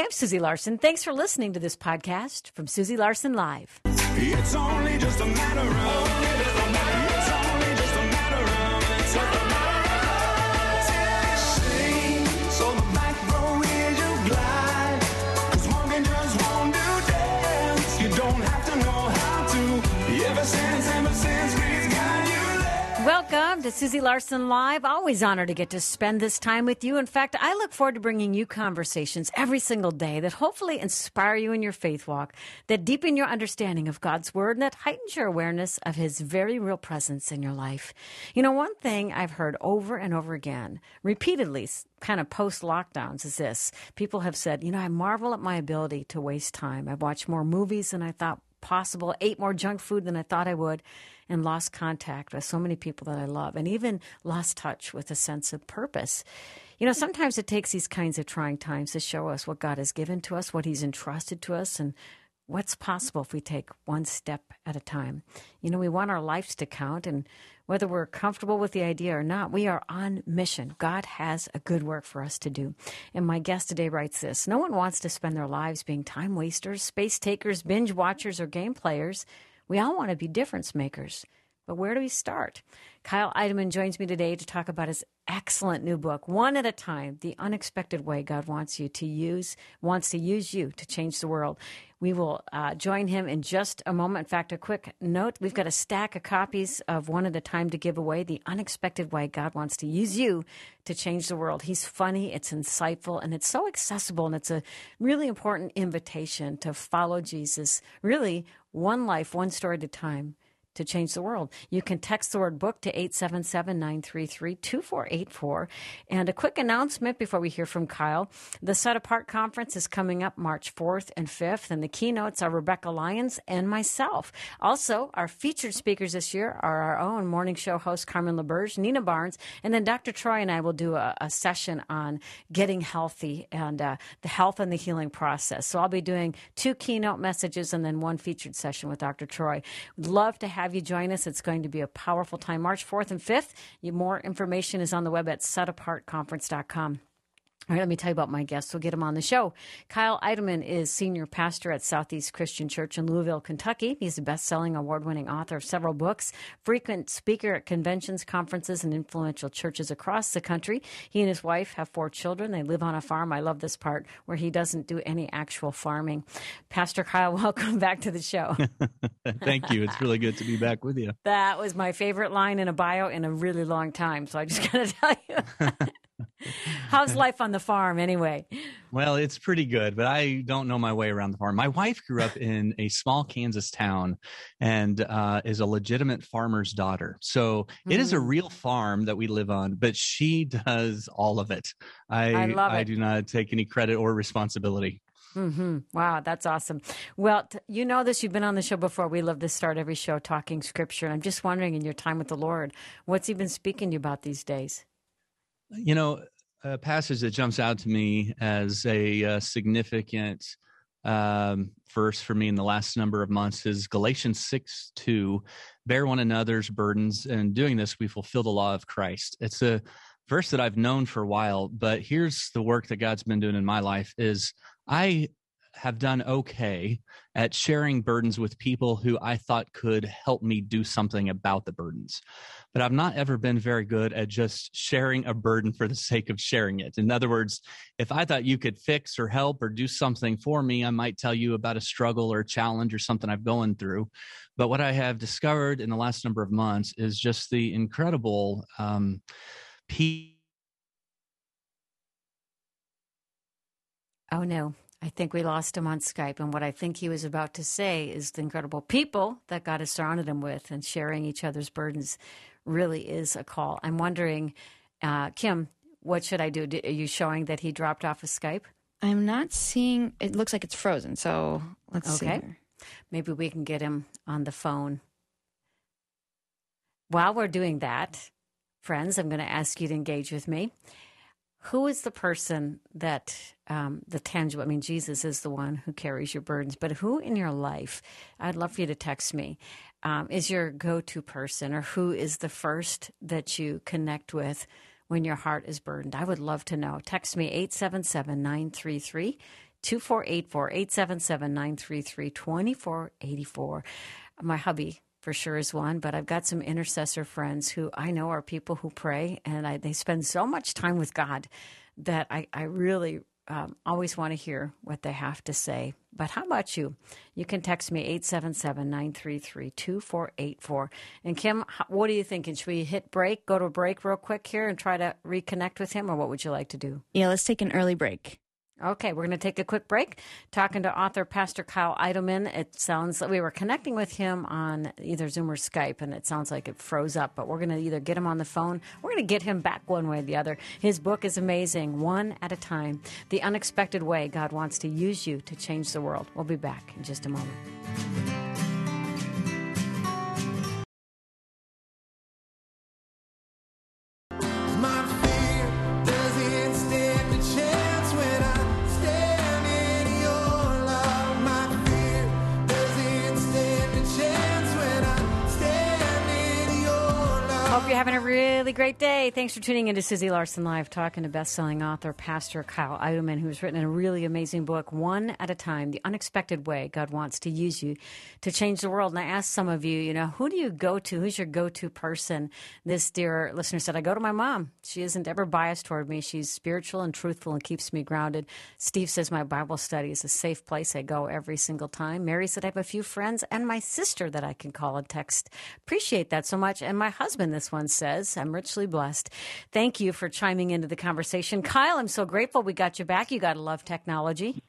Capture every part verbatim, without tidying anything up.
Hi, I'm Susie Larson. Thanks for listening to this podcast from Susie Larson Live. It's only just a matter of, it's only just a matter of, it's a matter of, sing, so the back row is your glide, 'cause walking just won't do dance, you don't have to know how to, ever since, ever since we've got you there. Welcome to Susie Larson Live. Always honored to get to spend this time with you. In fact, I look forward to bringing you conversations every single day that hopefully inspire you in your faith walk, that deepen your understanding of God's Word, and that heightens your awareness of His very real presence in your life. You know, one thing I've heard over and over again, repeatedly, kind of post-lockdowns, is this. People have said, you know, I marvel at my ability to waste time. I've watched more movies than I thought possible, ate more junk food than I thought I would, and lost contact with so many people that I love, and even lost touch with a sense of purpose. You know, sometimes it takes these kinds of trying times to show us what God has given to us, what He's entrusted to us, and what's possible if we take one step at a time. You know, we want our lives to count, and whether we're comfortable with the idea or not, we are on mission. God has a good work for us to do. And my guest today writes this: no one wants to spend their lives being time wasters, space takers, binge watchers, or game players. We all want to be difference makers. But where do we start? Kyle Idleman joins me today to talk about his excellent new book, One at a Time: The Unexpected Way God Wants You to Use, wants to use you to change the world. We will uh, join him in just a moment. In fact, a quick note, we've got a stack of copies of One at a Time to give away, The Unexpected Way God Wants to Use You to Change the World. He's funny, it's insightful, and it's so accessible, and it's a really important invitation to follow Jesus, really one life, one story at a time, to change the world. You can text the word book to eight seven seven, nine three three, two four eight four. And a quick announcement before we hear from Kyle. The Set Apart Conference is coming up March fourth and fifth, and the keynotes are Rebecca Lyons and myself. Also, our featured speakers this year are our own morning show host Carmen LaBerge, Nina Barnes, and then Doctor Troy and I will do a, a session on getting healthy and uh, the health and the healing process. So I'll be doing two keynote messages and then one featured session with Doctor Troy. Would love to have have you join us. It's going to be a powerful time, March fourth and fifth. You, more information is on the web at set apart conference dot com. All right, let me tell you about my guests. We'll get him on the show. Kyle Idleman is senior pastor at Southeast Christian Church in Louisville, Kentucky. He's a best-selling, award-winning author of several books, frequent speaker at conventions, conferences, and influential churches across the country. He and his wife have four children. They live on a farm. I love this part where he doesn't do any actual farming. Pastor Kyle, welcome back to the show. Thank you. It's really good to be back with you. That was my favorite line in a bio in a really long time, so I just got to tell you. How's life on the farm anyway? Well, it's pretty good, but I don't know my way around the farm. My wife grew up in a small Kansas town and uh, is a legitimate farmer's daughter. So mm-hmm. It is a real farm that we live on, but she does all of it. I, I love it. I do not take any credit or responsibility. Mm-hmm. Wow, that's awesome. Well, t- you know this. You've been on the show before. We love to start every show talking Scripture. And I'm just wondering, in your time with the Lord, what's He been speaking to you about these days? You know, a passage that jumps out to me as a uh, significant um, verse for me in the last number of months is Galatians six two, bear one another's burdens, and doing this we fulfill the law of Christ. It's a verse that I've known for a while, but here's the work that God's been doing in my life is I have done okay at sharing burdens with people who I thought could help me do something about the burdens. But I've not ever been very good at just sharing a burden for the sake of sharing it. In other words, if I thought you could fix or help or do something for me, I might tell you about a struggle or a challenge or something I've going through. But what I have discovered in the last number of months is just the incredible um, peace. Oh, no. I think we lost him on Skype. And what I think he was about to say is the incredible people that God has surrounded him with, and sharing each other's burdens really is a call. I'm wondering, uh, Kim, what should I do? Are you showing that he dropped off of Skype? I'm not seeing, it looks like it's frozen. So let's okay. see. Okay. Maybe we can get him on the phone. While we're doing that, friends, I'm going to ask you to engage with me. Who is the person that, um, the tangible, I mean, Jesus is the one who carries your burdens, but who in your life, I'd love for you to text me, um, is your go-to person, or who is the first that you connect with when your heart is burdened? I would love to know. Text me eight seven seven, nine three three, two four eight four, eight seven seven, nine three three, two four eight four. My hubby for sure is one, but I've got some intercessor friends who I know are people who pray, and I, they spend so much time with God that I, I really um, always want to hear what they have to say. But how about you? You can text me eight seven seven, nine three three, two four eight four. And Kim, what are you thinking? Should we hit break, go to a break real quick here and try to reconnect with him, or what would you like to do? Yeah, let's take an early break. Okay, we're going to take a quick break. Talking to author Pastor Kyle Idleman. It sounds like we were connecting with him on either Zoom or Skype, and it sounds like it froze up. But we're going to either get him on the phone, we're going to get him back one way or the other. His book is amazing, One at a Time, The Unexpected Way God Wants to Use You to Change the World. We'll be back in just a moment. My fear doesn't stand a chance when I stand in your love. My fear doesn't stand a chance when I stand in your love. Hope you're having a really great day. Thanks for tuning in to Susie Larson Live, talking to best-selling author Pastor Kyle Idleman, who's written a really amazing book, One at a Time, The Unexpected Way God Wants to Use You to Change the World. And I asked some of you, you know, who do you go to? Who's your go-to person? This dear listener said, I go to my mom. She isn't ever biased toward me. She's spiritual and truthful and keeps me grounded. Steve says my Bible study is a safe place. I go every single time. Mary said I have a few friends and my sister that I can call and text. Appreciate that so much. And my husband, this one says, I'm richly blessed. Thank you for chiming into the conversation. Kyle, I'm so grateful we got you back. You got to love technology.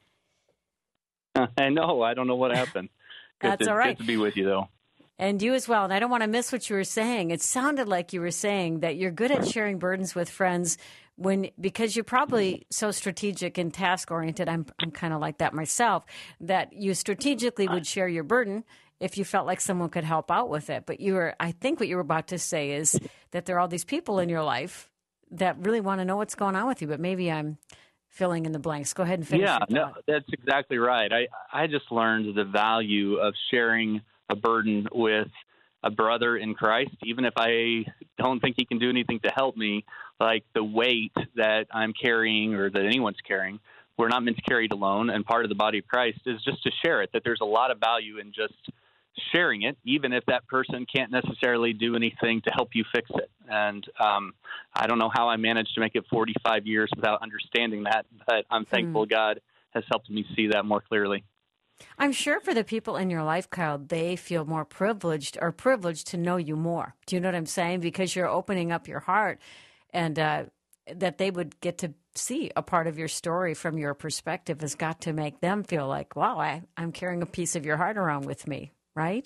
I know. I don't know what happened. Good That's to, all right. Good to be with you, though. And you as well. And I don't want to miss what you were saying. It sounded like you were saying that you're good at sharing burdens with friends when because you're probably so strategic and task oriented. I'm I'm kind of like that myself, that you strategically would share your burden if you felt like someone could help out with it. But you were I think what you were about to say is that there are all these people in your life that really want to know what's going on with you, but maybe I'm filling in the blanks. Go ahead and finish. Yeah, your no, thought. that's exactly right. I, I just learned the value of sharing a burden with a brother in Christ, even if I don't think he can do anything to help me, like the weight that I'm carrying or that anyone's carrying. We're not meant to carry it alone, and part of the body of Christ is just to share it, that there's a lot of value in just sharing it, even if that person can't necessarily do anything to help you fix it. And um, I don't know how I managed to make it forty-five years without understanding that, but I'm thankful God has helped me see that more clearly. I'm sure for the people in your life, Kyle, they feel more privileged or privileged to know you more. Do you know what I'm saying? Because you're opening up your heart, and uh, that they would get to see a part of your story from your perspective has got to make them feel like, wow, I, I'm carrying a piece of your heart around with me, right?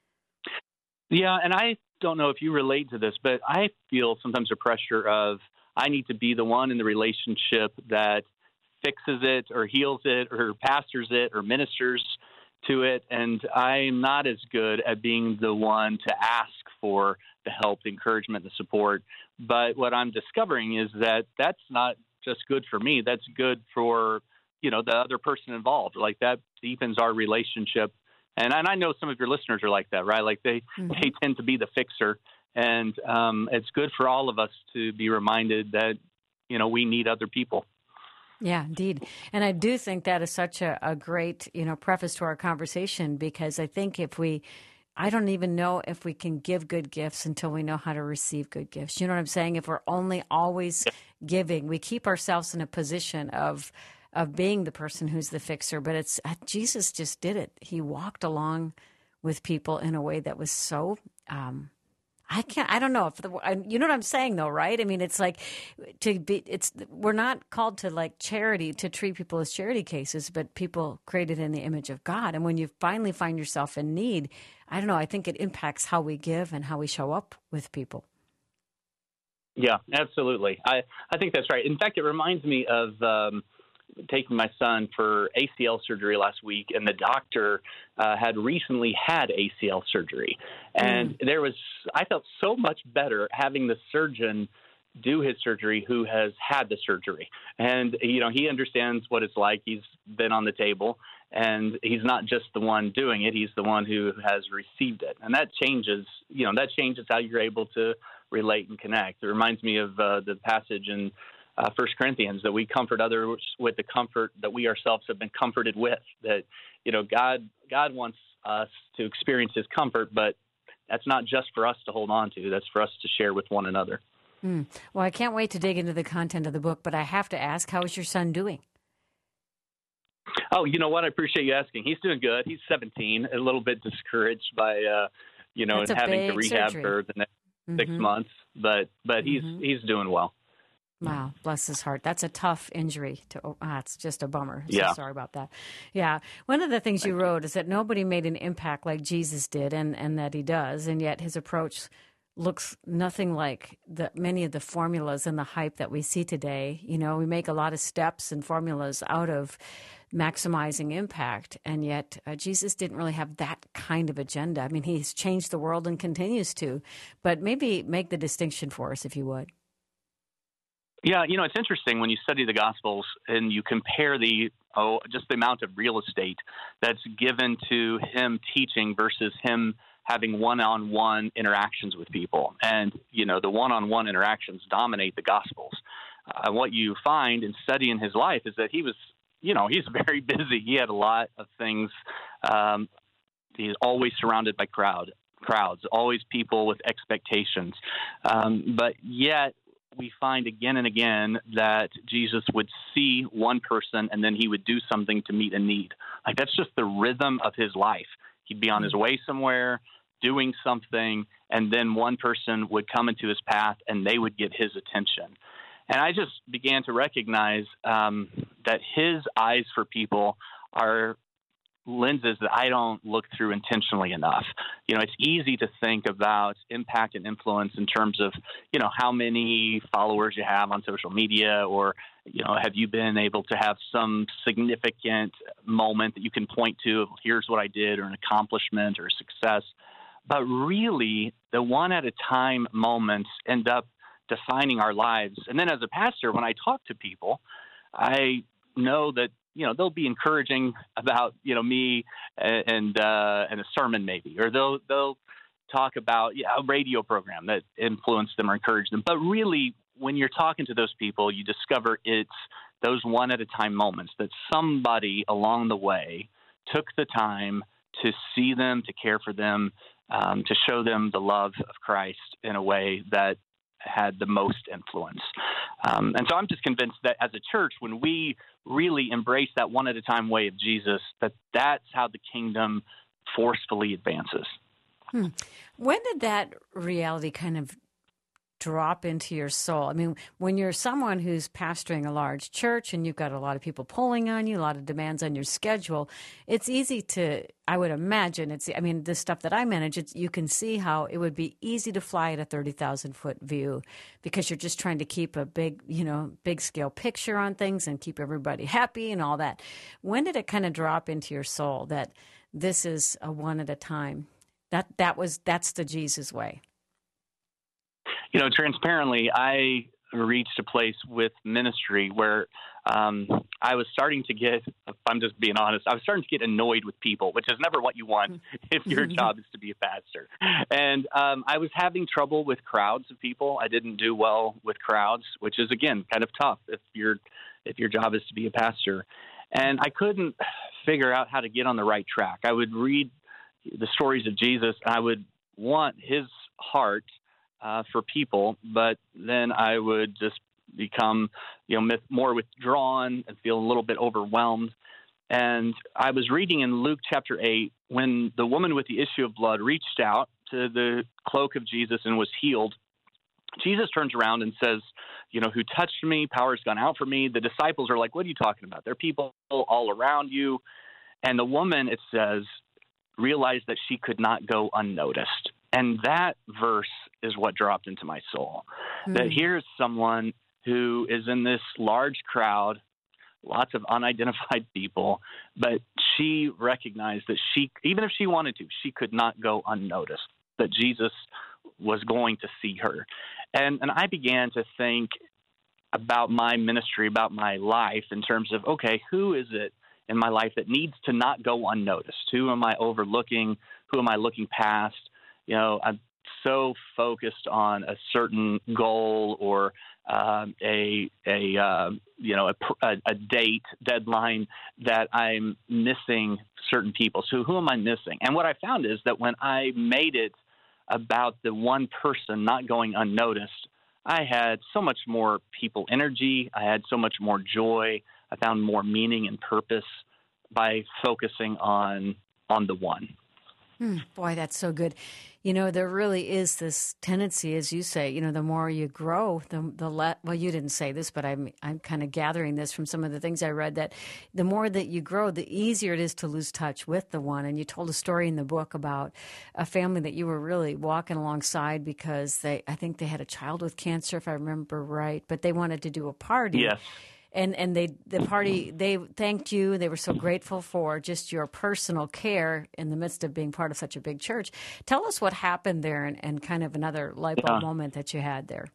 Yeah, and I don't know if you relate to this, but I feel sometimes the pressure of I need to be the one in the relationship that fixes it or heals it or pastors it or ministers to it. And I'm not as good at being the one to ask for the help, the encouragement, the support. But what I'm discovering is that that's not just good for me. That's good for, you know, the other person involved. Like that deepens our relationship. And, and I know some of your listeners are like that, right? Like they, mm-hmm. they tend to be the fixer. And um, it's good for all of us to be reminded that, you know, we need other people. Yeah, indeed. And I do think that is such a, a great, you know, preface to our conversation, because I think if we, I don't even know if we can give good gifts until we know how to receive good gifts. You know what I'm saying? If we're only always giving, we keep ourselves in a position of of being the person who's the fixer. But it's Jesus just did it. He walked along with people in a way that was so um I can't, I don't know if the, you know what I'm saying though, right? I mean, it's like to be, it's, we're not called to like charity, to treat people as charity cases, but people created in the image of God. And when you finally find yourself in need, I don't know, I think it impacts how we give and how we show up with people. Yeah, absolutely. I, I think that's right. In fact, it reminds me of, um, taking my son for A C L surgery last week, and the doctor uh, had recently had A C L surgery. And mm. there was, I felt so much better having the surgeon do his surgery who has had the surgery. And, you know, he understands what it's like. He's been on the table, and he's not just the one doing it. He's the one who has received it. And that changes, you know, that changes how you're able to relate and connect. It reminds me of uh, the passage in uh, First Corinthians, that we comfort others with the comfort that we ourselves have been comforted with. That, you know, God God wants us to experience His comfort, but that's not just for us to hold on to. That's for us to share with one another. Mm. Well, I can't wait to dig into the content of the book, but I have to ask, how is your son doing? Oh, you know what? I appreciate you asking. He's doing good. He's seventeen, a little bit discouraged by, uh, you know, That's a having to big rehab surgery. for the next Mm-hmm. six months. But but he's Mhm. he's doing well. Wow, bless his heart. That's a tough injury. To oh, ah, it's just a bummer. So Yeah. sorry about that. Yeah. One of the things you wrote is that nobody made an impact like Jesus did, and, and that he does, and yet his approach looks nothing like the many of the formulas and the hype that we see today. You know, we make a lot of steps and formulas out of maximizing impact, and yet uh, Jesus didn't really have that kind of agenda. I mean, he's changed the world and continues to, but maybe make the distinction for us, if you would. Yeah, you know, it's interesting when you study the Gospels and you compare the, oh, just the amount of real estate that's given to him teaching versus him having one-on-one interactions with people. And, you know, the one-on-one interactions dominate the Gospels. Uh, what you find in studying his life is that he was, you know, he's very busy. He had a lot of things. Um, he's always surrounded by crowd, crowds, always people with expectations. Um, but yet, we find again and again that Jesus would see one person and then he would do something to meet a need. Like, that's just the rhythm of his life. He'd be on his way somewhere doing something, and then one person would come into his path and they would get his attention. And I just began to recognize um, that his eyes for people are lenses that I don't look through intentionally enough. You know, it's easy to think about impact and influence in terms of, you know, how many followers you have on social media, or, you know, have you been able to have some significant moment that you can point to of, here's what I did, or an accomplishment or success. But really, the one at a time moments end up defining our lives. And then as a pastor, when I talk to people, I know that, you know, they'll be encouraging about, you know, me and uh, and a sermon maybe, or they'll they'll talk about yeah, a radio program that influenced them or encouraged them. But really, when you're talking to those people, you discover it's those one at a time moments that somebody along the way took the time to see them, to care for them, um, to show them the love of Christ in a way that had the most influence. Um, and so I'm just convinced that as a church, when we really embrace that one at a time way of Jesus, that that's how the kingdom forcefully advances. Hmm. When did that reality kind of drop into your soul? I mean, when you're someone who's pastoring a large church and you've got a lot of people pulling on you, a lot of demands on your schedule, it's easy to, I would imagine, it's, I mean, the stuff that I manage, it's, you can see how it would be easy to fly at a thirty thousand foot view because you're just trying to keep a big, you know, big scale picture on things and keep everybody happy and all that. When did it kind of drop into your soul that this is a one at a time? That, that was, that's the Jesus way. You know, transparently, I reached a place with ministry where um, I was starting to get, if I'm just being honest, I was starting to get annoyed with people, which is never what you want if your job is to be a pastor. And um, I was having trouble with crowds of people. I didn't do well with crowds, which is, again, kind of tough if your if your job is to be a pastor. And I couldn't figure out how to get on the right track. I would read the stories of Jesus, and I would want his heart Uh, for people, but then I would just become, you know, more withdrawn and feel a little bit overwhelmed. And I was reading in Luke chapter eight, when the woman with the issue of blood reached out to the cloak of Jesus and was healed, Jesus turns around and says, you know, who touched me? Power's gone out from me. The disciples are like, what are you talking about? There are people all around you. And the woman, it says, realized that she could not go unnoticed. And that verse is what dropped into my soul, mm. that here's someone who is in this large crowd, lots of unidentified people, but she recognized that she, even if she wanted to, she could not go unnoticed, that Jesus was going to see her. And, and I began to think about my ministry, about my life in terms of, okay, who is it in my life that needs to not go unnoticed? Who am I overlooking? Who am I looking past? You know, I'm so focused on a certain goal or um, a a uh, you know a, a, a date deadline that I'm missing certain people. So who am I missing? And what I found is that when I made it about the one person not going unnoticed, I had so much more people energy. I had so much more joy. I found more meaning and purpose by focusing on on the one. Hmm, boy, that's so good. You know, there really is this tendency, as you say, you know, the more you grow, the the le- well, you didn't say this, but I'm I'm kind of gathering this from some of the things I read, that the more that you grow, the easier it is to lose touch with the one. And you told a story in the book about a family that you were really walking alongside because they, I think they had a child with cancer, if I remember right, but they wanted to do a party. Yes. And and they the party they thanked you. They were so grateful for just your personal care in the midst of being part of such a big church. Tell us what happened there, and, and kind of another light bulb Yeah. moment that you had there.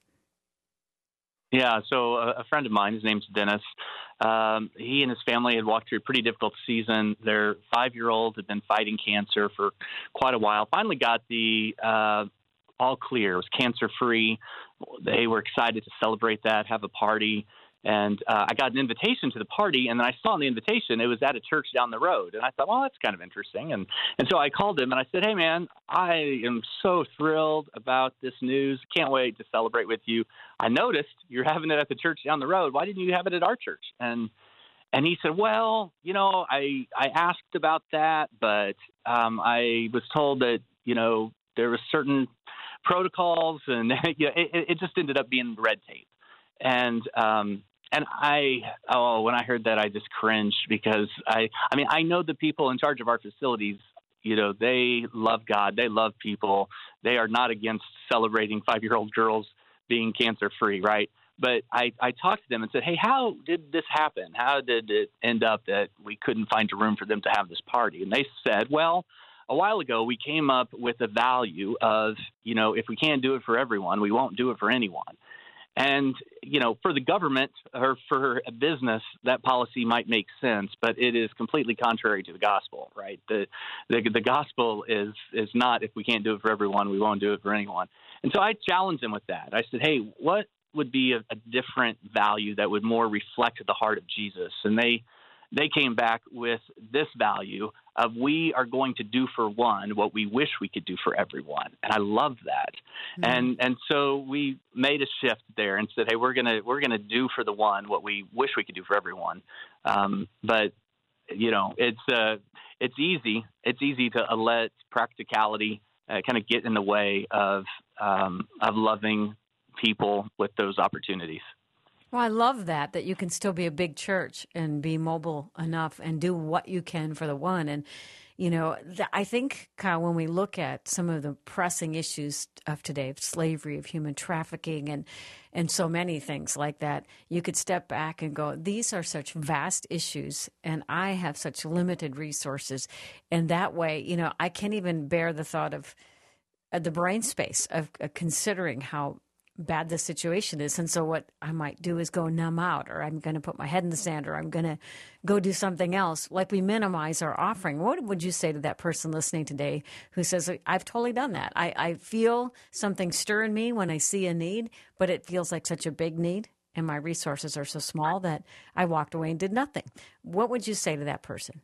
Yeah, so a, a friend of mine, his name's Dennis, um, he and his family had walked through a pretty difficult season. Their five-year-old had been fighting cancer for quite a while, finally got the uh, all clear. It was cancer-free. They were excited to celebrate that, have a party. And uh, I got an invitation to the party, and then I saw in the invitation it was at a church down the road. And I thought, well, that's kind of interesting. And and so I called him, and I said, hey, man, I am so thrilled about this news. Can't wait to celebrate with you. I noticed you're having it at the church down the road. Why didn't you have it at our church? And and he said, well, you know, I, I asked about that, but um, I was told that, you know, there were certain protocols, and you know, it, it just ended up being red tape. And um, and I, oh, when I heard that, I just cringed because I, I mean, I know the people in charge of our facilities, you know, they love God. They love people. They are not against celebrating five-year-old girls being cancer-free, right? But I, I talked to them and said, hey, how did this happen? How did it end up that we couldn't find a room for them to have this party? And they said, well, a while ago, we came up with a value of, you know, if we can't do it for everyone, we won't do it for anyone. And, you know, for the government or for a business, that policy might make sense, but it is completely contrary to the gospel, right? The the, the gospel is is not, if we can't do it for everyone, we won't do it for anyone. And so I challenged them with that. I said, hey, what would be a, a different value that would more reflect the heart of Jesus? And they they came back with this value of we are going to do for one what we wish we could do for everyone. And I love that. Mm-hmm. And and so we made a shift there and said, hey, we're gonna we're gonna do for the one what we wish we could do for everyone. Um, but you know, it's uh, it's easy. It's easy to uh, let practicality uh, kind of get in the way of um, of loving people with those opportunities. Well, I love that, that you can still be a big church and be mobile enough and do what you can for the one. And, you know, th- I think, Kyle, when we look at some of the pressing issues of today, of slavery, of human trafficking, and and so many things like that, you could step back and go, these are such vast issues, and I have such limited resources. And that way, you know, I can't even bear the thought of uh, the brain space of uh, considering how bad the situation is. And so what I might do is go numb out, or I'm going to put my head in the sand, or I'm going to go do something else. Like, we minimize our offering. What would you say to that person listening today who says, I've totally done that. I, I feel something stir in me when I see a need, but it feels like such a big need, and my resources are so small that I walked away and did nothing. What would you say to that person?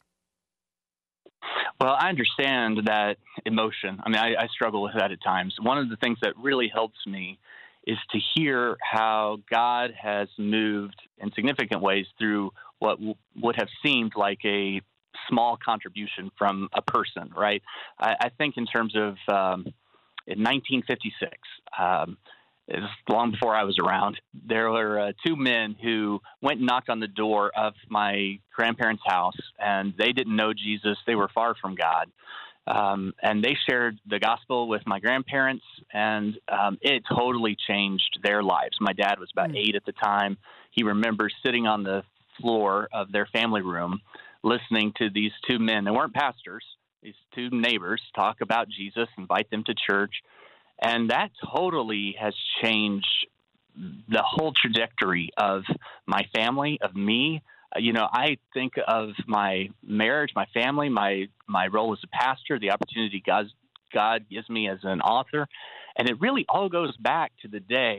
Well, I understand that emotion. I mean, I, I struggle with that at times. One of the things that really helps me is to hear how God has moved in significant ways through what w- would have seemed like a small contribution from a person, right? I, I think in terms of um, in nineteen fifty-six, um, it was long before I was around, there were uh, two men who went and knocked on the door of my grandparents' house, and they didn't know Jesus. They were far from God. Um, and they shared the gospel with my grandparents, and um, it totally changed their lives. My dad was about mm. eight at the time. He remembers sitting on the floor of their family room listening to these two men. They weren't pastors. These two neighbors talk about Jesus, invite them to church. And that totally has changed the whole trajectory of my family, of me. You know, I think of my marriage, my family, my my role as a pastor, the opportunity God, God gives me as an author. And it really all goes back to the day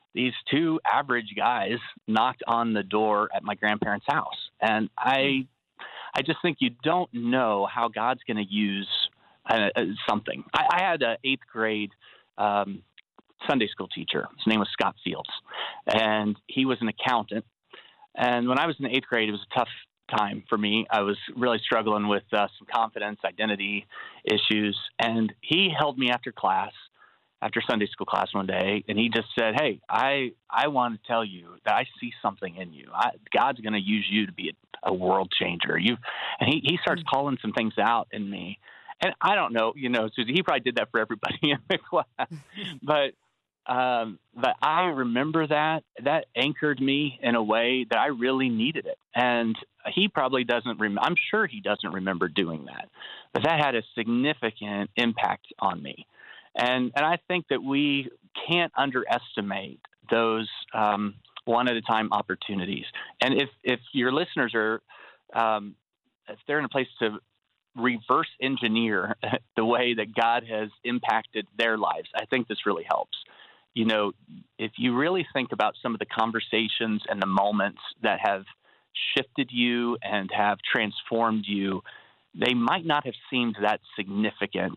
these two average guys knocked on the door at my grandparents' house. And I, I just think you don't know how God's going to use uh, something. I, I had an eighth grade um, Sunday school teacher. His name was Scott Fields, and he was an accountant. And when I was in the eighth grade, it was a tough time for me. I was really struggling with uh, some confidence, identity issues. And he held me after class, after Sunday school class one day, and he just said, "Hey, I I want to tell you that I see something in you. I, God's going to use you to be a, a world changer." You, and he, he starts calling some things out in me. And I don't know, you know, Susie, he probably did that for everybody in the class. but um, but I remember that. That anchored me in a way that I really needed it. And he probably doesn't rem- I'm sure he doesn't remember doing that. But that had a significant impact on me. And and I think that we can't underestimate those um, one-at-a-time opportunities. And if, if your listeners are, um, if they're in a place to reverse engineer the way that God has impacted their lives, I think this really helps. You know, if you really think about some of the conversations and the moments that have shifted you and have transformed you, they might not have seemed that significant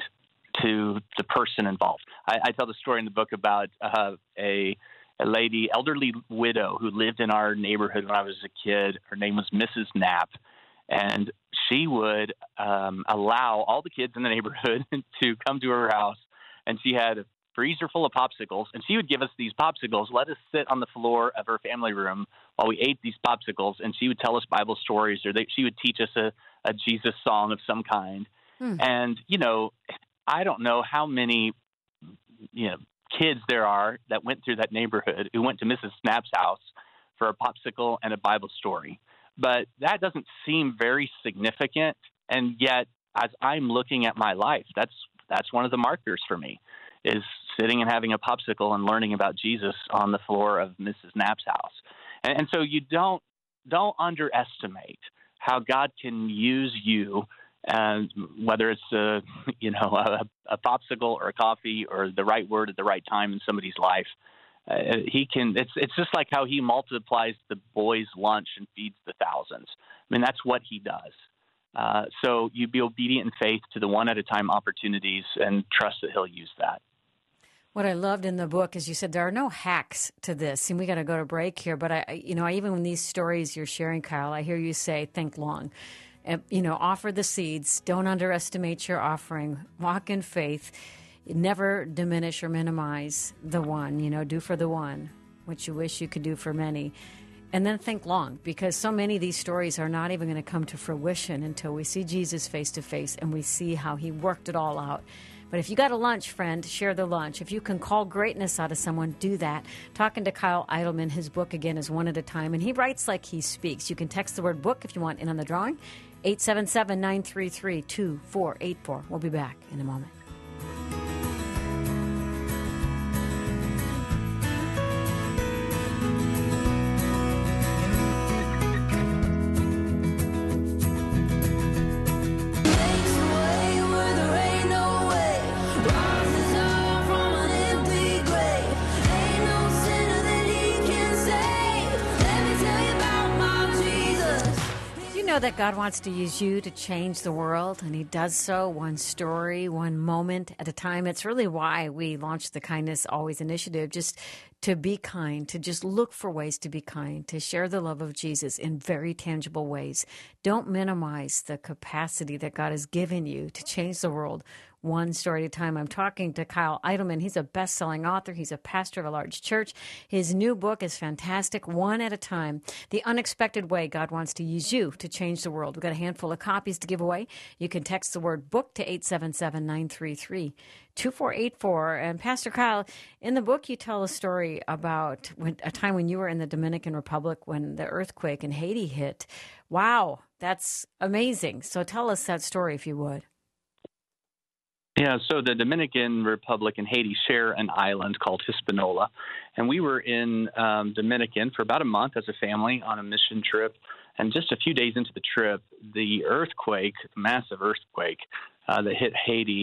to the person involved. I, I tell the story in the book about uh, a, a lady, elderly widow who lived in our neighborhood when I was a kid. Her name was Missus Knapp, and she would um, allow all the kids in the neighborhood to come to her house, and she had a freezer full of popsicles, and she would give us these popsicles, let us sit on the floor of her family room while we ate these popsicles, and she would tell us Bible stories, or they, she would teach us a, a Jesus song of some kind. Hmm. And, you know, I don't know how many, you know, kids there are that went through that neighborhood who went to Missus Knapp's house for a popsicle and a Bible story. But that doesn't seem very significant. And yet, as I'm looking at my life, that's that's one of the markers for me, is sitting and having a popsicle and learning about Jesus on the floor of Missus Knapp's house. And, and so you don't don't underestimate how God can use you, and whether it's a, you know, a, a popsicle or a coffee or the right word at the right time in somebody's life. Uh, he can. It's it's just like how he multiplies the boys' lunch and feeds the thousands. I mean, that's what he does. Uh, so you be obedient in faith to the one at a time opportunities and trust that he'll use that. What I loved in the book is you said there are no hacks to this, and we got to go to break here. But I, you know, even when these stories you're sharing, Kyle, I hear you say, think long. And, you know, offer the seeds. Don't underestimate your offering. Walk in faith. Never diminish or minimize the one. You know, do for the one what you wish you could do for many. And then think long, because so many of these stories are not even going to come to fruition until we see Jesus face to face and we see how he worked it all out. But if you got a lunch, friend, share the lunch. If you can call greatness out of someone, do that. Talking to Kyle Idleman, his book, again, is One at a Time, and he writes like he speaks. You can text the word book if you want in on the drawing, eight seven seven, nine three three, two four eight four. We'll be back in a moment. That God wants to use you to change the world, and he does so one story, one moment at a time. It's really why we launched the Kindness Always initiative, just to be kind, to just look for ways to be kind, to share the love of Jesus in very tangible ways. Don't minimize the capacity that God has given you to change the world one story at a time. I'm talking to Kyle Idleman. He's a best-selling author. He's a pastor of a large church. His new book is fantastic, One at a Time, The Unexpected Way God Wants to Use You to Change the World. We've got a handful of copies to give away. You can text the word book to eight seven seven, nine three three, two four eight four. And Pastor Kyle, in the book you tell a story about when, a time when you were in the Dominican Republic when the earthquake in Haiti hit. Wow, that's amazing. So tell us that story if you would. Yeah, so the Dominican Republic and Haiti share an island called Hispaniola, and we were in um, Dominican for about a month as a family on a mission trip, and just a few days into the trip, the earthquake, massive earthquake uh, that hit Haiti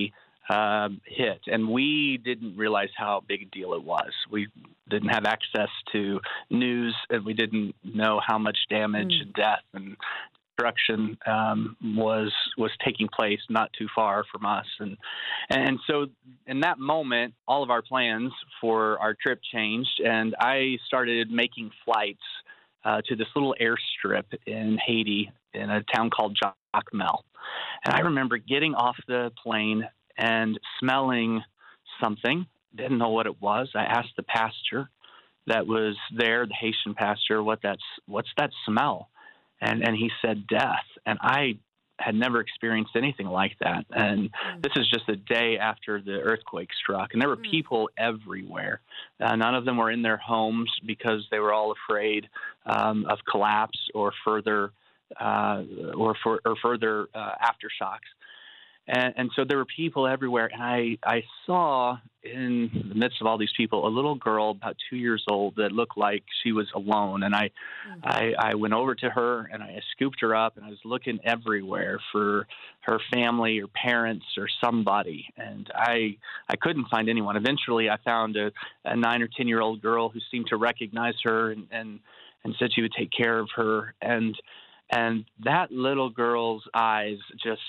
uh, hit, and we didn't realize how big a deal it was. We didn't have access to news, and we didn't know how much damage Mm. and death and destruction um, was was taking place not too far from us, and and so in that moment, all of our plans for our trip changed, and I started making flights uh, to this little airstrip in Haiti in a town called Jacmel, and I remember getting off the plane and smelling something. Didn't know what it was. I asked the pastor that was there, the Haitian pastor, what that's what's that smell? And and he said death. And I had never experienced anything like that. And Mm. this is just a day after the earthquake struck. And there were Mm. people everywhere. Uh, none of them were in their homes because they were all afraid um, of collapse or further uh, or for or further uh, aftershocks. And, and so there were people everywhere, and I, I saw in the midst of all these people a little girl about two years old that looked like she was alone. And I, Mm. I, I went over to her and I scooped her up, and I was looking everywhere for her family or parents or somebody, and I, I couldn't find anyone. Eventually, I found a, a nine or ten year old girl who seemed to recognize her and, and, and said she would take care of her. And and that little girl's eyes just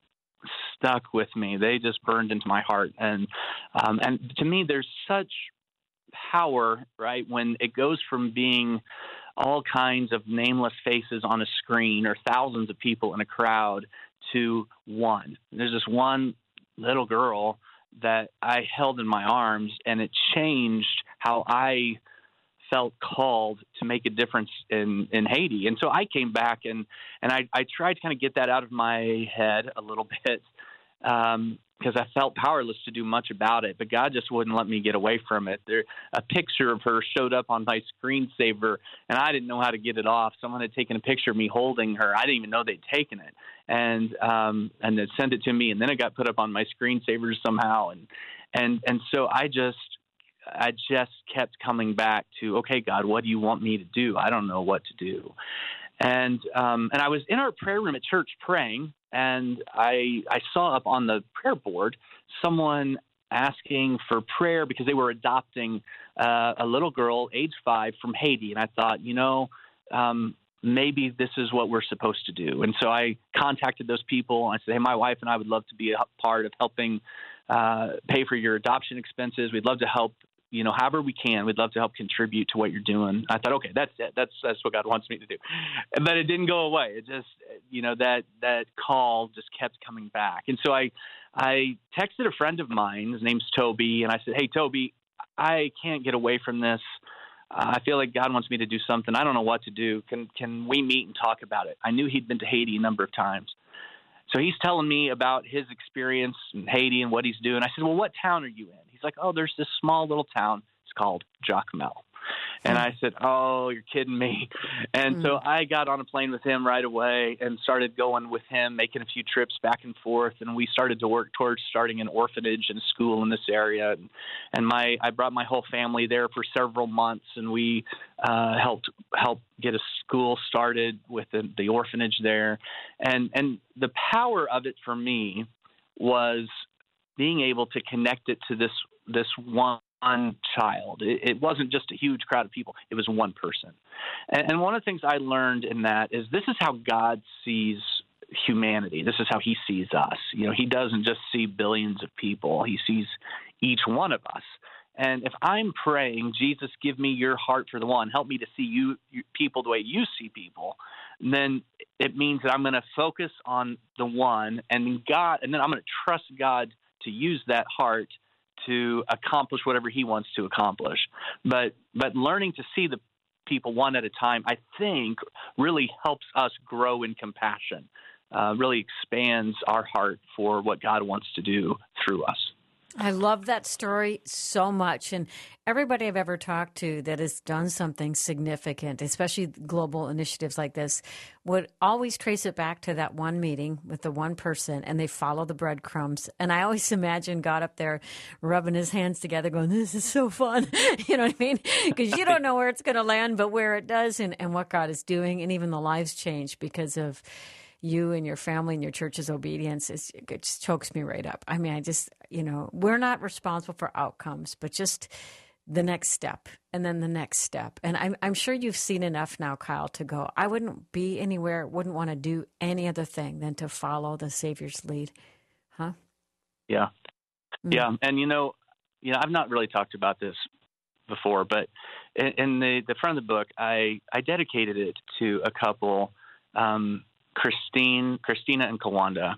stuck with me. They just burned into my heart. And um, and to me, there's such power, right, when it goes from being all kinds of nameless faces on a screen or thousands of people in a crowd to one. There's this one little girl that I held in my arms, and it changed how I felt called to make a difference in, in Haiti. And so I came back and, and I, I tried to kind of get that out of my head a little bit um, because I felt powerless to do much about it, but God just wouldn't let me get away from it. There, a picture of her showed up on my screensaver, and I didn't know how to get it off. Someone had taken a picture of me holding her. I didn't even know they'd taken it, and um, and they sent it to me, and then it got put up on my screensavers somehow, and and and so I just I just kept coming back to, okay, God, what do you want me to do? I don't know what to do. And um, and I was in our prayer room at church praying, and I I saw up on the prayer board someone asking for prayer because they were adopting uh, a little girl, age five, from Haiti. And I thought, you know, um, maybe this is what we're supposed to do. And so I contacted those people. I said, hey, my wife and I would love to be a part of helping uh, pay for your adoption expenses. We'd love to help, you know, however we can. We'd love to help contribute to what you're doing. I thought, okay, that's it. That's that's what God wants me to do. But it didn't go away. It just, you know, that that call just kept coming back. And so I I texted a friend of mine. His name's Toby, and I said, hey, Toby, I can't get away from this. Uh, I feel like God wants me to do something. I don't know what to do. Can can we meet and talk about it? I knew he'd been to Haiti a number of times. So he's telling me about his experience in Haiti and what he's doing. I said, well, what town are you in? He's like, oh, there's this small little town. It's called Jacmel. And I said, oh, you're kidding me. And mm. so I got on a plane with him right away and started going with him, making a few trips back and forth. And we started to work towards starting an orphanage and a school in this area. And, and my I brought my whole family there for several months, and we uh, helped help get a school started with the, the orphanage there. And and the power of it for me was being able to connect it to this this one One child. It, it wasn't just a huge crowd of people. It was one person. And, and one of the things I learned in that is this is how God sees humanity. This is how he sees us. You know, he doesn't just see billions of people. He sees each one of us. And if I'm praying, Jesus, give me your heart for the one, help me to see you, you people the way you see people, then it means that I'm going to focus on the one and God, and then I'm going to trust God to use that heart to accomplish whatever he wants to accomplish. But but learning to see the people one at a time, I think, really helps us grow in compassion, uh, really expands our heart for what God wants to do through us. I love that story so much. And everybody I've ever talked to that has done something significant, especially global initiatives like this, would always trace it back to that one meeting with the one person, and they follow the breadcrumbs. And I always imagine God up there rubbing his hands together going, this is so fun. You know what I mean? Because you don't know where it's going to land, but where it does, and, and what God is doing, and even the lives change because of you and your family and your church's obedience is, it just chokes me right up. I mean, I just, you know, we're not responsible for outcomes, but just the next step and then the next step. And I'm, I'm sure you've seen enough now, Kyle, to go, I wouldn't be anywhere, wouldn't want to do any other thing than to follow the Savior's lead. Huh? Yeah. Mm. Yeah. And, you know, you know, I've not really talked about this before, but in, in the, the front of the book, I, I dedicated it to a couple, um, Christine, Christina and Kawanda.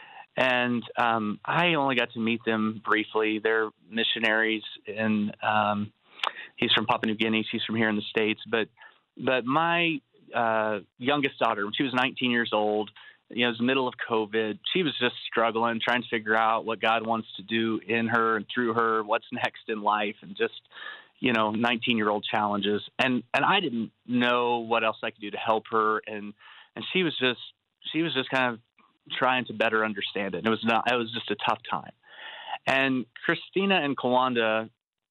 And um, I only got to meet them briefly. They're missionaries, and um, he's from Papua New Guinea. She's from here in the States. But but my uh, youngest daughter, when she was nineteen years old, you know, it was the middle of COVID. She was just struggling, trying to figure out what God wants to do in her and through her, what's next in life, and just, you know, nineteen-year-old challenges. And and I didn't know what else I could do to help her. And and she was just she was just kind of trying to better understand it. It was not, it was just a tough time. And Christina and Kawanda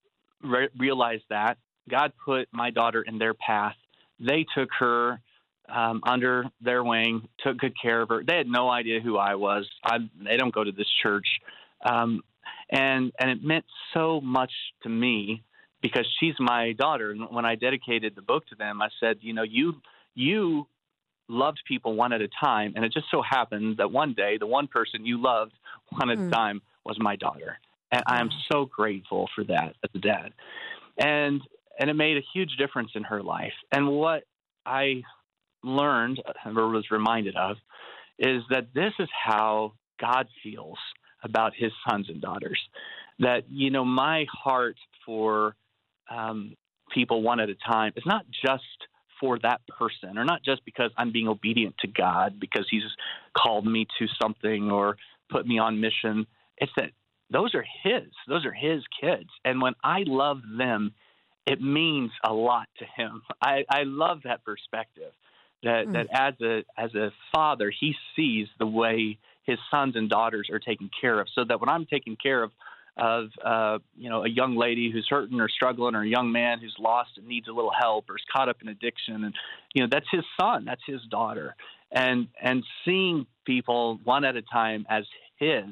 re- realized that God put my daughter in their path. They took her um, under their wing, took good care of her. They had no idea who I was. I, they don't go to this church. Um, and, and it meant so much to me because she's my daughter. And when I dedicated the book to them, I said, you know, you, you, loved people one at a time, and it just so happened that one day the one person you loved one at mm. a time was my daughter, and I am so grateful for that as a dad. And and it made a huge difference in her life. And what I learned or was reminded of is that this is how God feels about his sons and daughters. That, you know, my heart for um, people one at a time is not just for that person, or not just because I'm being obedient to God because he's called me to something or put me on mission. It's that those are his, those are his kids. And when I love them, it means a lot to him. I, I love that perspective that, mm. that as a, as a father, he sees the way his sons and daughters are taken care of, so that when I'm taking care of of, uh, you know, a young lady who's hurting or struggling, or a young man who's lost and needs a little help or is caught up in addiction. And, you know, that's his son, that's his daughter. And, and seeing people one at a time as his,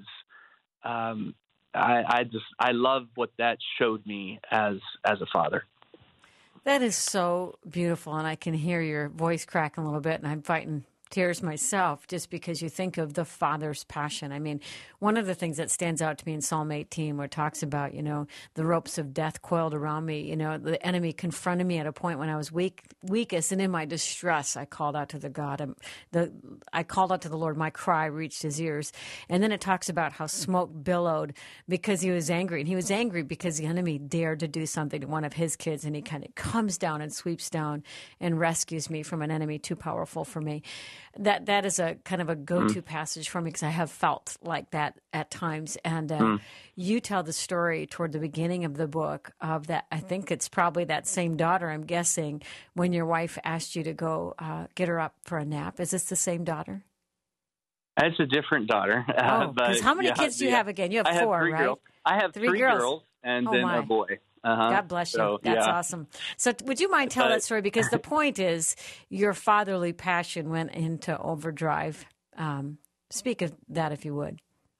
um, I, I just, I love what that showed me as, as a father. That is so beautiful. And I can hear your voice cracking a little bit, and I'm fighting tears myself just because you think of the Father's passion. I mean, one of the things that stands out to me in Psalm eighteen, where it talks about, you know, the ropes of death coiled around me, you know, the enemy confronted me at a point when I was weak, weakest, and in my distress, I called out to the God. Um, the I called out to the Lord. My cry reached his ears. And then it talks about how smoke billowed because he was angry. And he was angry because the enemy dared to do something to one of his kids, and he kind of comes down and sweeps down and rescues me from an enemy too powerful for me. That that is a kind of a go-to mm. passage for me, because I have felt like that at times. And uh, mm. you tell the story toward the beginning of the book of that. I think it's probably that same daughter, I'm guessing, when your wife asked you to go uh, get her up for a nap. Is this the same daughter? It's a different daughter. Oh, because uh, how many yeah, kids do you yeah. have again? You have I four, have three right? Girls. I have three, three girls. girls and oh, then my. a boy. Uh-huh. God bless you. So, That's yeah. awesome. So would you mind telling but, that story? Because the point is your fatherly passion went into overdrive. Um, speak of that, if you would.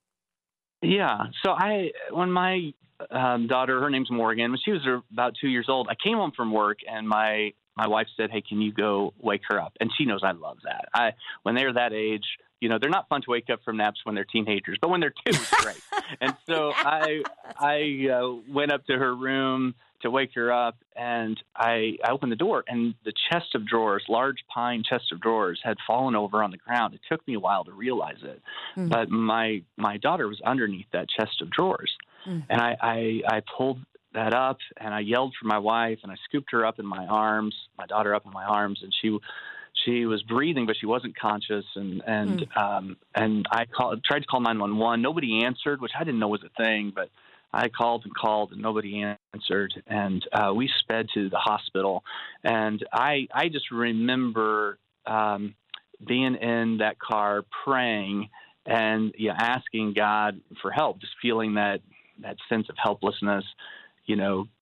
Yeah. So I, when my um, daughter, her name's Morgan, when she was about two years old, I came home from work, and my, my wife said, hey, can you go wake her up? And she knows I love that. I, when they're that age, you know, they're not fun to wake up from naps when they're teenagers, but when they're two, it's great. And so yeah, I I uh, went up to her room to wake her up, and I, I opened the door, and the chest of drawers, large pine chest of drawers, had fallen over on the ground. It took me a while to realize it, mm. but my my daughter was underneath that chest of drawers, mm. and I, I I pulled that up, and I yelled for my wife, and I scooped her up in my arms, my daughter up in my arms, and she. She was breathing, but she wasn't conscious, and and mm. um, and I called, tried to call nine one one. Nobody answered, which I didn't know was a thing, but I called and called, and nobody answered. And uh, we sped to the hospital, and I I just remember um, being in that car praying and yeah, asking God for help, just feeling that that sense of helplessness, you know.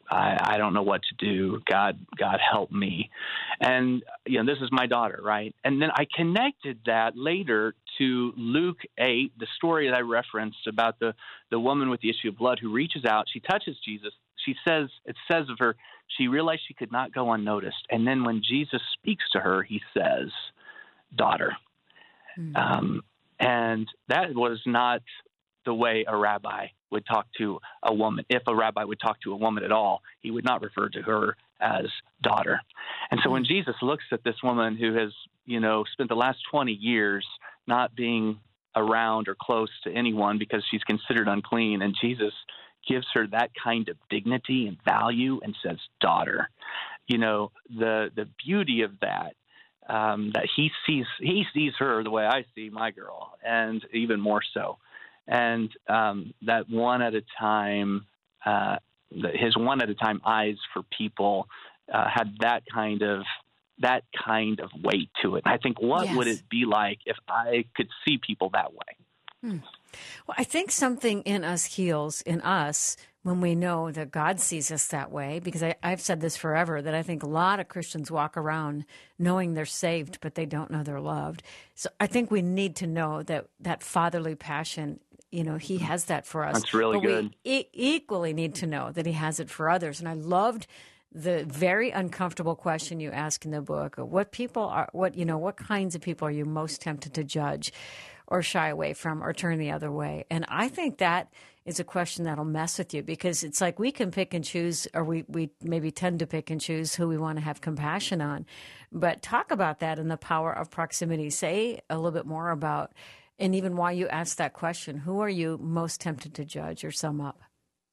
I, I don't know what to do. God, God help me. And, you know, this is my daughter, right? And then I connected that later to Luke eight, the story that I referenced about the, the woman with the issue of blood who reaches out. She touches Jesus. She says, it says of her, she realized she could not go unnoticed. And then when Jesus speaks to her, he says, daughter. Mm-hmm. Um, and that was not the way a rabbi would talk to a woman. If a rabbi would talk to a woman at all, he would not refer to her as daughter. And so when Jesus looks at this woman who has, you know, spent the last twenty years not being around or close to anyone because she's considered unclean, and Jesus gives her that kind of dignity and value and says, daughter, you know, the, the beauty of that, um, that he sees, he sees her the way I see my girl, and even more so. And um, that one at a time, uh, his one at a time eyes for people uh, had that kind of that kind of weight to it. And I think, what yes. would it be like if I could see people that way? Hmm. Well, I think something in us heals in us when we know that God sees us that way, because I, I've said this forever, that I think a lot of Christians walk around knowing they're saved, but they don't know they're loved. So I think we need to know that that fatherly passion, you know, he has that for us. That's really but good. We e- equally need to know that he has it for others. And I loved the very uncomfortable question you ask in the book: what people are, what, you know, what kinds of people are you most tempted to judge or shy away from or turn the other way? And I think that is a question that'll mess with you, because it's like we can pick and choose, or we, we maybe tend to pick and choose who we want to have compassion on. But talk about that and the power of proximity. Say a little bit more about, and even why you asked that question. Who are you most tempted to judge or sum up?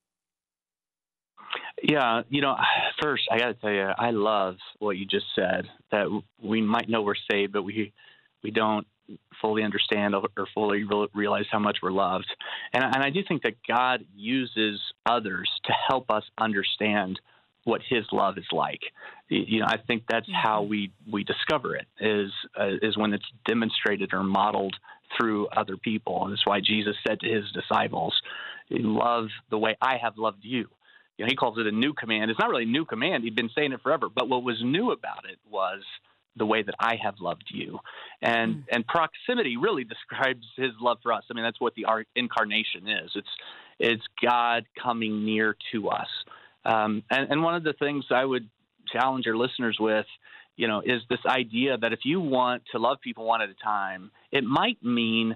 Yeah, you know, first, I got to tell you, I love what you just said, that we might know we're saved, but we we don't fully understand or fully realize how much we're loved. And, and I do think that God uses others to help us understand what his love is like. You know, I think that's mm-hmm. how we, we discover it, is uh, is when it's demonstrated or modeled through other people. And that's why Jesus said to his disciples, love the way I have loved you. You know, he calls it a new command. It's not really a new command. He'd been saying it forever. But what was new about it was the way that I have loved you. And mm. and proximity really describes his love for us. I mean, that's what the incarnation is. It's it's God coming near to us. Um, and, and one of the things I would challenge your listeners with, you know, is this idea that if you want to love people one at a time, it might mean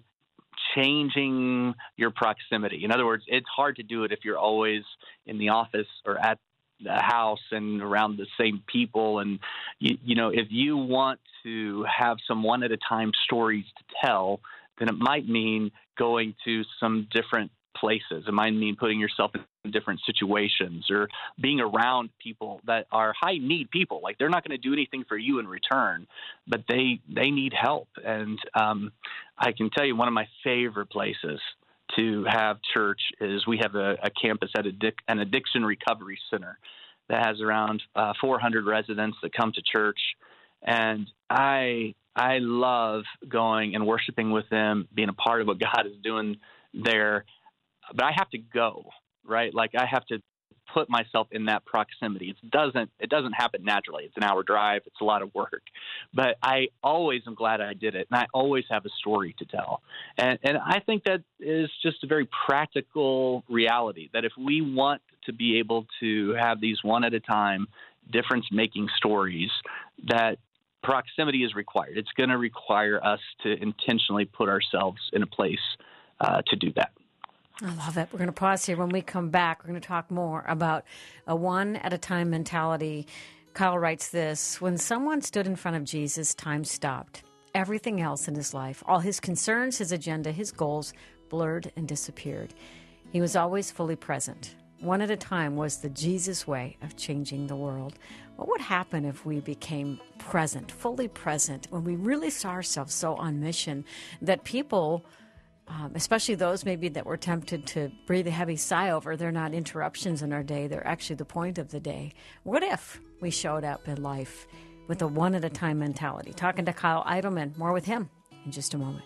changing your proximity. In other words, it's hard to do it if you're always in the office or at the house and around the same people. And, you, you know, if you want to have some one at a time stories to tell, then it might mean going to some different places. It might mean putting yourself in different situations or being around people that are high need people. Like, they're not going to do anything for you in return, but they, they need help. And um, I can tell you one of my favorite places to have church is we have a, a campus at addic- an addiction recovery center that has around uh, four hundred residents that come to church. And I, I love going and worshiping with them, being a part of what God is doing there. But I have to go, right? Like, I have to put myself in that proximity. It doesn't, it doesn't happen naturally. It's an hour drive. It's a lot of work, but I always am glad I did it. And I always have a story to tell. And, and I think that is just a very practical reality, that if we want to be able to have these one at a time difference making stories, that proximity is required. It's going to require us to intentionally put ourselves in a place uh, to do that. I love it. We're going to pause here. When we come back, we're going to talk more about a one-at-a-time mentality. Kyle writes this: when someone stood in front of Jesus, time stopped. Everything else in his life, all his concerns, his agenda, his goals, blurred and disappeared. He was always fully present. One at a time was the Jesus way of changing the world. What would happen if we became present, fully present, when we really saw ourselves so on mission that people... Um, especially those maybe that were tempted to breathe a heavy sigh over, they're not interruptions in our day. They're actually the point of the day. What if we showed up in life with a one-at-a-time mentality? Talking to Kyle Idleman. More with him in just a moment.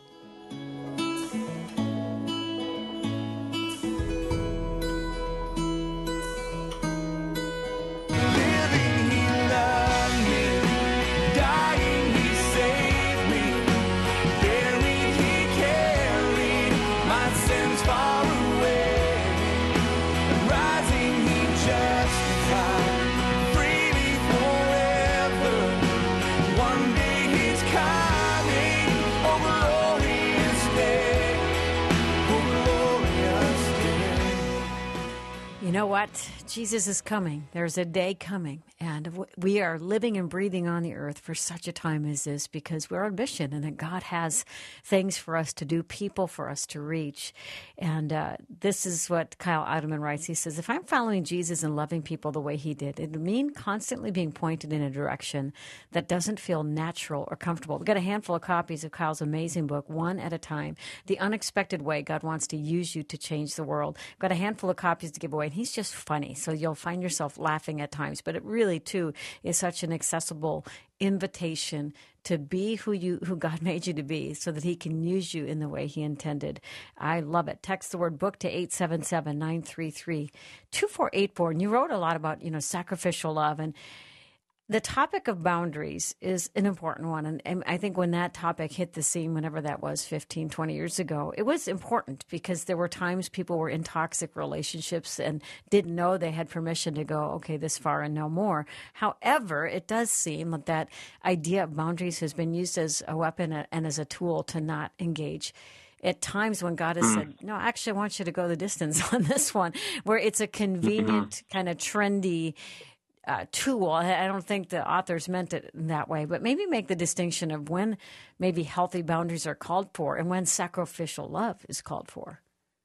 know what? Jesus is coming. There's a day coming. And w- we are living and breathing on the earth for such a time as this because we're on mission and that God has things for us to do, people for us to reach. And uh, this is what Kyle Idleman writes. He says, if I'm following Jesus and loving people the way he did, it would mean constantly being pointed in a direction that doesn't feel natural or comfortable. We've got a handful of copies of Kyle's amazing book, One at a Time, The Unexpected Way God Wants to Use You to Change the World. We've got a handful of copies to give away. And he's just funny, so you'll find yourself laughing at times. But it really, too, is such an accessible invitation to be who you who God made you to be so that he can use you in the way he intended. I love it. Text the word book to eight seven seven, nine three three, two four eight four. And you wrote a lot about, you know, sacrificial love. And the topic of boundaries is an important one. And, and I think when that topic hit the scene, whenever that was fifteen, twenty years ago, it was important because there were times people were in toxic relationships and didn't know they had permission to go, okay, this far and no more. However, it does seem that that idea of boundaries has been used as a weapon and as a tool to not engage at times when God has said, no, actually, I want you to go the distance on this one, where it's a convenient, kind of trendy Uh, tool. I don't think the authors meant it in that way, but maybe make the distinction of when maybe healthy boundaries are called for and when sacrificial love is called for.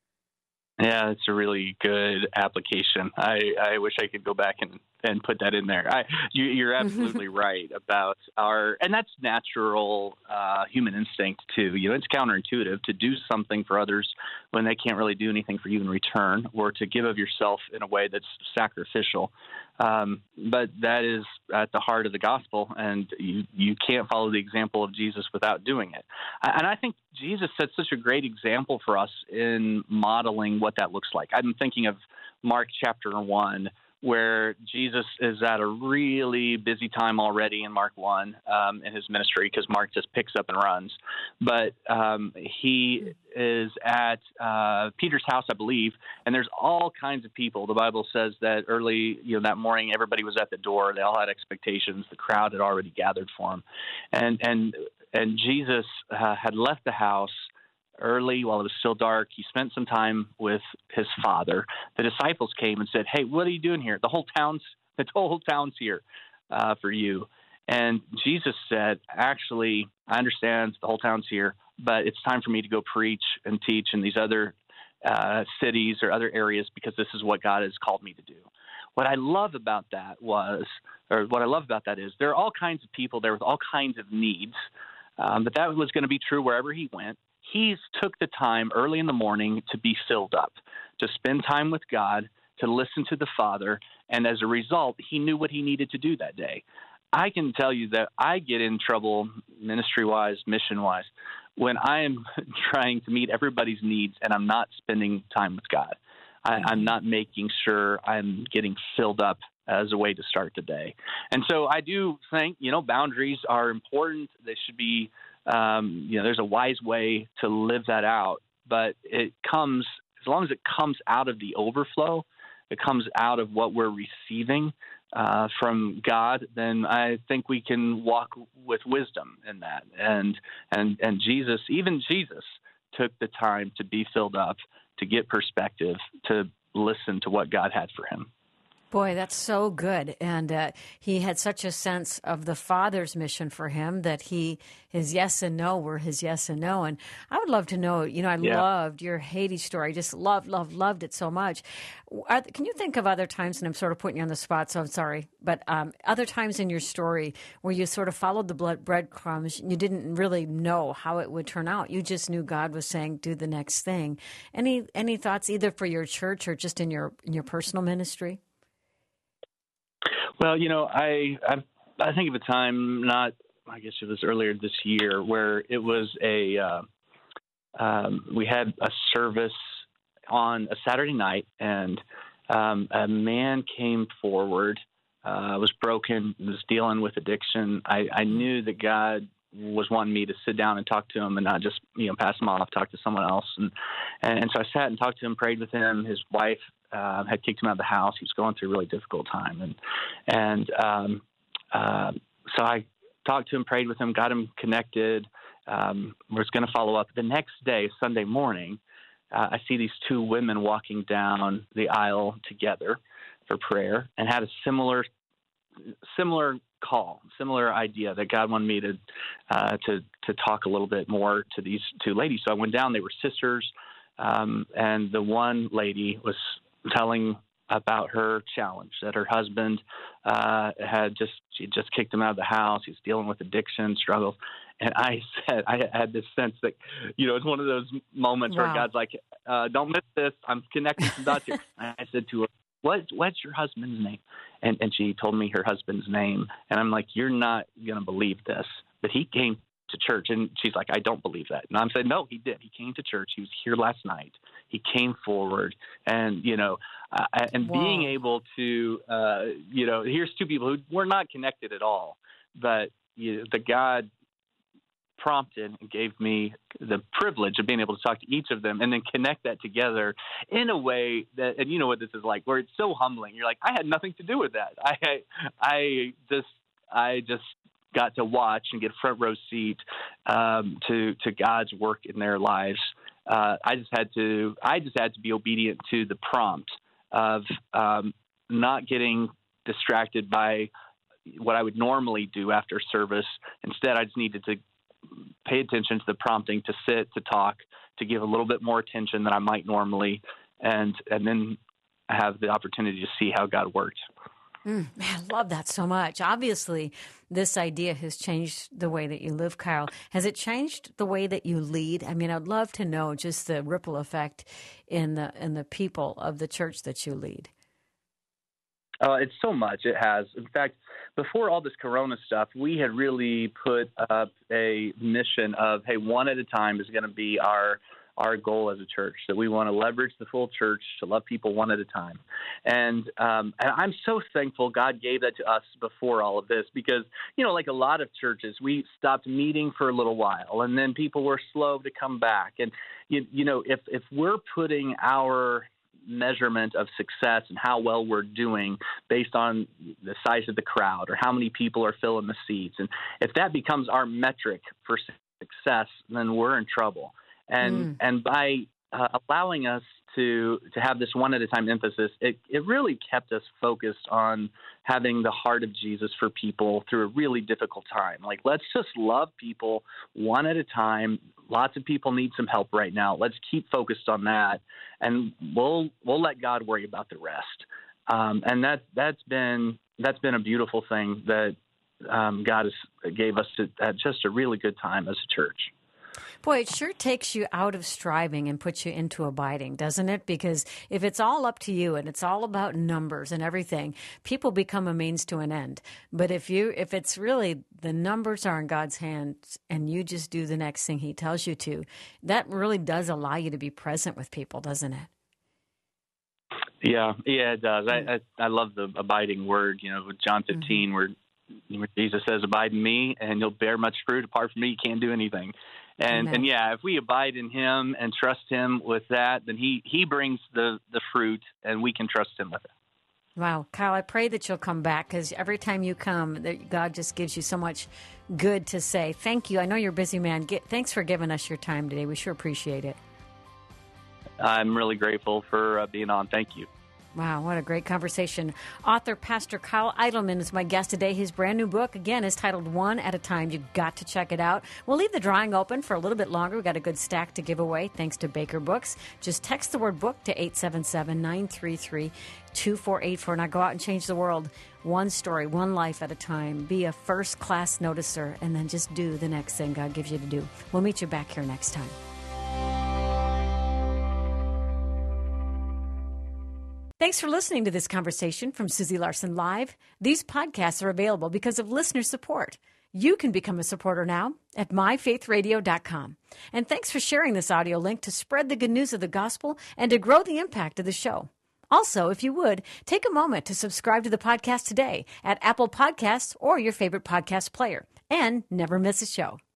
Yeah, it's a really good application. I, I wish I could go back and, and put that in there. I, you, you're absolutely right about our, and that's natural uh, human instinct too. You know, it's counterintuitive to do something for others when they can't really do anything for you in return, or to give of yourself in a way that's sacrificial. Um, but that is at the heart of the gospel, and you, you can't follow the example of Jesus without doing it. And I think Jesus set such a great example for us in modeling what that looks like. I'm thinking of Mark chapter one, where Jesus is at a really busy time already in Mark one um, in his ministry, because Mark just picks up and runs. But um, he is at uh, Peter's house, I believe, and there's all kinds of people. The Bible says that early, you know, that morning, everybody was at the door. They all had expectations. The crowd had already gathered for him. And, and, and Jesus uh, had left the house early while it was still dark. He spent some time with his father. The disciples came and said, hey, what are you doing here? The whole town's, the whole town's here uh, for you. And Jesus said, actually, I understand the whole town's here, but it's time for me to go preach and teach in these other uh, cities or other areas, because this is what God has called me to do. What I love about that was, or what I love about that is, there are all kinds of people there with all kinds of needs, um, but that was going to be true wherever he went. He took the time early in the morning to be filled up, to spend time with God, to listen to the Father, and as a result, he knew what he needed to do that day. I can tell you that I get in trouble ministry-wise, mission-wise, when I am trying to meet everybody's needs and I'm not spending time with God. I, I'm not making sure I'm getting filled up as a way to start the day. And so I do think, you know, boundaries are important. They should be Um, you know, there's a wise way to live that out, but it comes, as long as it comes out of the overflow, it comes out of what we're receiving uh, from God, then I think we can walk with wisdom in that. And, and, and Jesus, even Jesus took the time to be filled up, to get perspective, to listen to what God had for him. Boy, that's so good. And uh, he had such a sense of the Father's mission for him that he, his yes and no were his yes and no. And I would love to know, you know, I yeah. loved your Haiti story. Just loved, loved, loved it so much. Are, can you think of other times, and I'm sort of putting you on the spot, so I'm sorry, but um, other times in your story where you sort of followed the blood breadcrumbs, you didn't really know how it would turn out. You just knew God was saying, do the next thing. Any any thoughts either for your church or just in your in your personal ministry? Well, you know, I, I I think of a time, not, I guess it was earlier this year, where it was a, uh, um, we had a service on a Saturday night, and um, a man came forward, uh, was broken, was dealing with addiction. I, I knew that God was wanting me to sit down and talk to him and not just, you know, pass him off, talk to someone else. And, and so I sat and talked to him, prayed with him. His wife uh, had kicked him out of the house. He was going through a really difficult time. And, and um, uh, so I talked to him, prayed with him, got him connected. Um, was going to follow up the next day, Sunday morning. uh, I see these two women walking down the aisle together for prayer, and had a similar similar call, similar idea that God wanted me to uh, to to talk a little bit more to these two ladies. So I went down. They were sisters, um, and the one lady was telling about her challenge, that her husband uh, had just she just kicked him out of the house. He's dealing with addiction struggles. And I said, I had this sense that, you know, it's one of those moments Wow. where God's like, uh, don't miss this. I'm connecting some dots here. And I said to her, what, what's your husband's name? And, and she told me her husband's name. And I'm like, you're not going to believe this, but he came to church. And she's like, I don't believe that. And I'm saying, no, he did. He came to church. He was here last night. He came forward. And, you know, uh, and Wow. being able to, uh, you know, here's two people who were not connected at all, but you know, the God prompted and gave me the privilege of being able to talk to each of them and then connect that together in a way that, and you know what this is like, where it's so humbling. You're like, I had nothing to do with that. I, I just, I just got to watch and get a front row seat um, to, to God's work in their lives. Uh, I just had to, I just had to be obedient to the prompt of um, not getting distracted by what I would normally do after service. Instead, I just needed to pay attention to the prompting, to sit, to talk, to give a little bit more attention than I might normally, and and then have the opportunity to see how God worked. Mm, man, I love that so much. Obviously, this idea has changed the way that you live, Kyle. Has it changed the way that you lead? I mean, I'd love to know just the ripple effect in the in the people of the church that you lead. Uh, it's so much. It has. In fact, before all this Corona stuff, we had really put up a mission of, hey, one at a time is going to be our our goal as a church, that we want to leverage the full church to love people one at a time. And, um, and I'm so thankful God gave that to us before all of this, because, you know, like a lot of churches, we stopped meeting for a little while, and then people were slow to come back. And, you, you know, if, if we're putting our measurement of success and how well we're doing based on the size of the crowd or how many people are filling the seats, and if that becomes our metric for success, then we're in trouble. And mm. and by uh, allowing us to to have this one at a time emphasis, it, it really kept us focused on having the heart of Jesus for people through a really difficult time. Like, let's just love people one at a time. Lots of people need some help right now. Let's keep focused on that, and we'll we'll let God worry about the rest. Um, and that that's been that's been a beautiful thing that um, God has gave us to, at just a really good time as a church. Boy, it sure takes you out of striving and puts you into abiding, doesn't it? Because if it's all up to you and it's all about numbers and everything, people become a means to an end. But if you, if it's really the numbers are in God's hands and you just do the next thing He tells you to, that really does allow you to be present with people, doesn't it? Yeah, yeah, it does. I I, I love the abiding word. You know, with John fifteen, mm-hmm. where, where Jesus says, "Abide in me, and you'll bear much fruit. Apart from me, you can't do anything." And Amen. and yeah, if we abide in Him and trust Him with that, then He He brings the the fruit, and we can trust Him with it. Wow, Kyle, I pray that you'll come back, because every time you come, that God just gives you so much good to say. Thank you. I know you're a busy man. Get, thanks for giving us your time today. We sure appreciate it. I'm really grateful for uh, being on. Thank you. Wow, what a great conversation. Author Pastor Kyle Idleman is my guest today. His brand new book, again, is titled One at a Time. You've got to check it out. We'll leave the drawing open for a little bit longer. We've got a good stack to give away, thanks to Baker Books. Just text the word book to eight seven seven, nine three three, two four eight four. Now go out and change the world one story, one life at a time. Be a first-class noticer, and then just do the next thing God gives you to do. We'll meet you back here next time. Thanks for listening to this conversation from Susie Larson Live. These podcasts are available because of listener support. You can become a supporter now at my faith radio dot com. And thanks for sharing this audio link to spread the good news of the gospel and to grow the impact of the show. Also, if you would, take a moment to subscribe to the podcast today at Apple Podcasts or your favorite podcast player. And never miss a show.